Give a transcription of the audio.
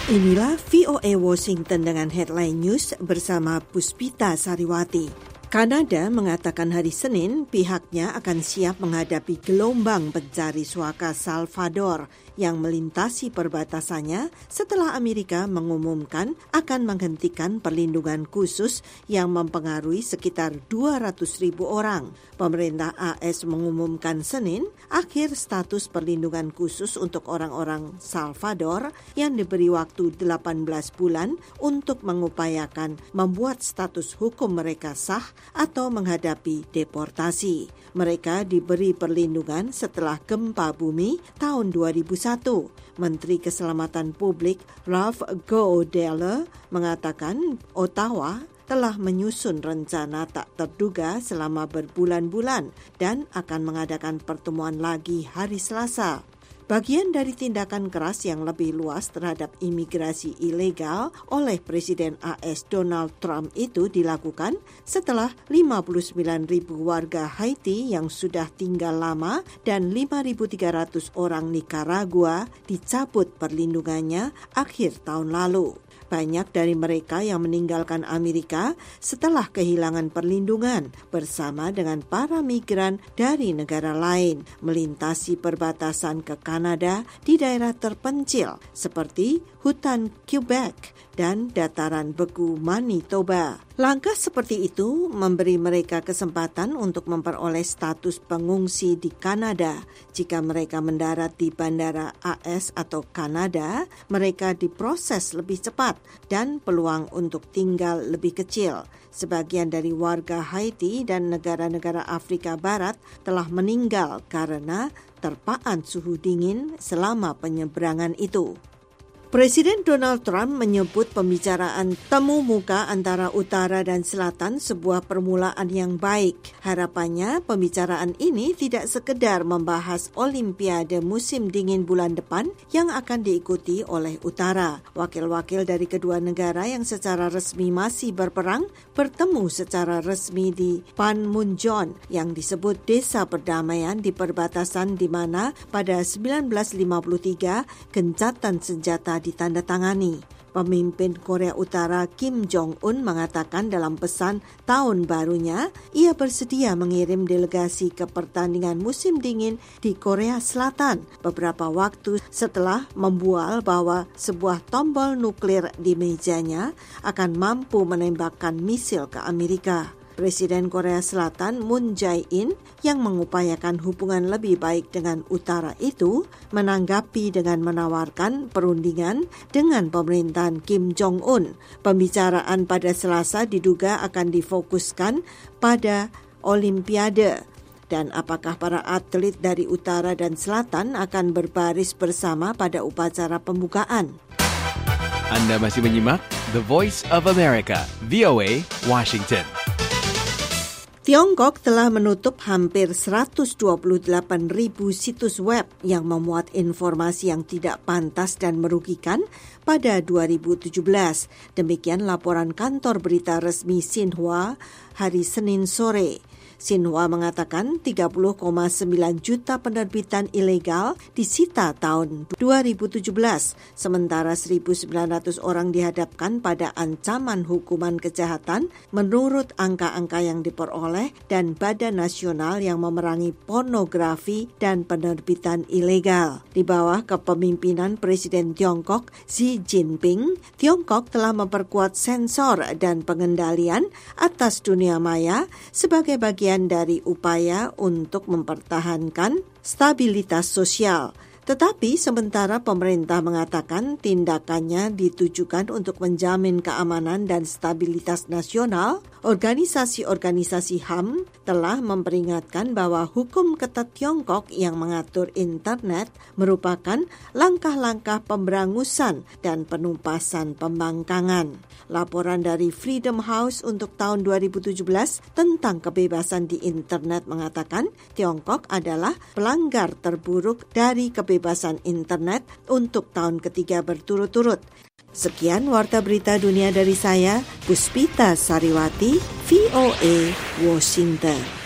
Inilah VOA Washington dengan headline news bersama Puspita Sariwati. Kanada mengatakan hari Senin pihaknya akan siap menghadapi gelombang pencari suaka Salvador yang melintasi perbatasannya setelah Amerika mengumumkan akan menghentikan perlindungan khusus yang mempengaruhi sekitar 200.000 orang. Pemerintah AS mengumumkan Senin akhir status perlindungan khusus untuk orang-orang Salvador yang diberi waktu 18 bulan untuk mengupayakan membuat status hukum mereka sah atau menghadapi deportasi. Mereka diberi perlindungan setelah gempa bumi tahun 2001. Menteri Keselamatan Publik Ralph Goodale mengatakan Ottawa telah menyusun rencana tak terduga selama berbulan-bulan dan akan mengadakan pertemuan lagi hari Selasa. Bagian dari tindakan keras yang lebih luas terhadap imigrasi ilegal oleh Presiden AS Donald Trump itu dilakukan setelah 59.000 warga Haiti yang sudah tinggal lama dan 5.300 orang Nicaragua dicabut perlindungannya akhir tahun lalu. Banyak dari mereka yang meninggalkan Amerika setelah kehilangan perlindungan bersama dengan para migran dari negara lain melintasi perbatasan ke Kanada di daerah terpencil seperti hutan Quebec dan dataran beku Manitoba. Langkah seperti itu memberi mereka kesempatan untuk memperoleh status pengungsi di Kanada. Jika mereka mendarat di bandara AS atau Kanada, mereka diproses lebih cepat dan peluang untuk tinggal lebih kecil. Sebagian dari warga Haiti dan negara-negara Afrika Barat telah meninggal karena terpaan suhu dingin selama penyeberangan itu. Presiden Donald Trump menyebut pembicaraan temu muka antara utara dan selatan sebuah permulaan yang baik. Harapannya pembicaraan ini tidak sekedar membahas Olimpiade musim dingin bulan depan yang akan diikuti oleh utara. Wakil-wakil dari kedua negara yang secara resmi masih berperang bertemu secara resmi di Panmunjom yang disebut desa perdamaian di perbatasan di mana pada 1953 gencatan senjata ditandatangani. Pemimpin Korea Utara Kim Jong-un mengatakan dalam pesan tahun barunya, ia bersedia mengirim delegasi ke pertandingan musim dingin di Korea Selatan beberapa waktu setelah membual bahwa sebuah tombol nuklir di mejanya akan mampu menembakkan misil ke Amerika. Presiden Korea Selatan Moon Jae-in yang mengupayakan hubungan lebih baik dengan utara itu menanggapi dengan menawarkan perundingan dengan pemerintahan Kim Jong-un. Pembicaraan pada Selasa diduga akan difokuskan pada Olimpiade dan apakah para atlet dari utara dan selatan akan berbaris bersama pada upacara pembukaan. Anda masih menyimak The Voice of America, VOA, Washington. Tiongkok telah menutup hampir 128.000 situs web yang memuat informasi yang tidak pantas dan merugikan pada 2017. Demikian laporan kantor berita resmi Xinhua hari Senin sore. Xinhua mengatakan 30,9 juta penerbitan ilegal disita tahun 2017, sementara 1.900 orang dihadapkan pada ancaman hukuman kejahatan menurut angka-angka yang diperoleh dan Badan Nasional yang memerangi pornografi dan penerbitan ilegal. Di bawah kepemimpinan Presiden Tiongkok Xi Jinping, Tiongkok telah memperkuat sensor dan pengendalian atas dunia maya sebagai bagian dari upaya untuk mempertahankan stabilitas sosial. Tetapi sementara pemerintah mengatakan tindakannya ditujukan untuk menjamin keamanan dan stabilitas nasional, organisasi-organisasi HAM telah memperingatkan bahwa hukum ketat Tiongkok yang mengatur internet merupakan langkah-langkah pemberangusan dan penumpasan pembangkangan. Laporan dari Freedom House untuk tahun 2017 tentang kebebasan di internet mengatakan Tiongkok adalah pelanggar terburuk dari kebebasan internet untuk tahun ketiga berturut-turut. Sekian Warta Berita Dunia dari saya, Puspita Sariwati, VOA, Washington.